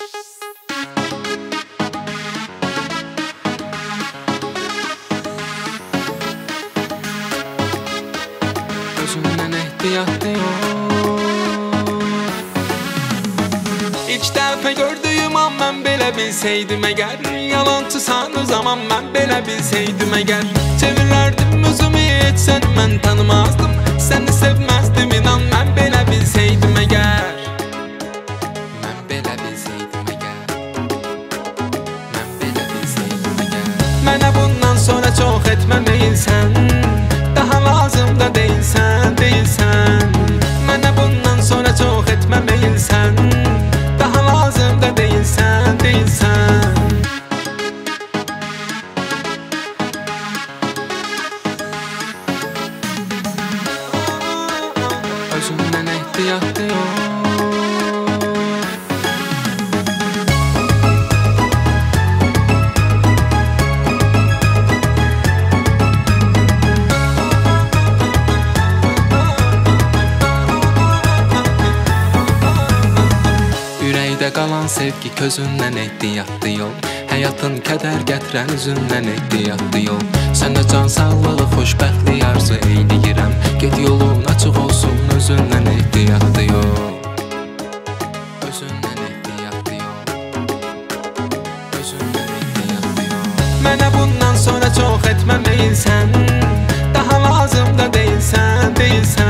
Özündən ehtiyatlı ol. İlk dəfə gördüyüm an mən belə bilsəydim əgər, yalançısan o zaman mən belə bilsəydim əgər, çevirərdim özümü heç səni mən tanımazdım, səni sevməzdim inan mən belə bilsəydim əgər. Mən belə bilsəydim əgər, mən belə bilsəydim əgər. Mənə bundan sonra çox etməməyilsən, daha lazım da deyilsən, deyilsən. Mənə bundan sonra çox etməməyilsən, daha lazım da deyilsən, deyilsən. Özündən ehtiyatlı ol. Ürəkdə qalan sevgi közündən ehtiyatlı yol. Həyatın kədər gətirən üzündən ehtiyatlı yol. Sənə can sağlığı, xoşbəxtlik arzu eyləyirəm. Get yolun açıq olsun, özündən ehtiyatlı yol. Özündən ehtiyatlı yol. Özündən ehtiyatlı yol. Mənə bundan sonra çox etməməyilsən, daha lazım da deyilsən, deyilsən.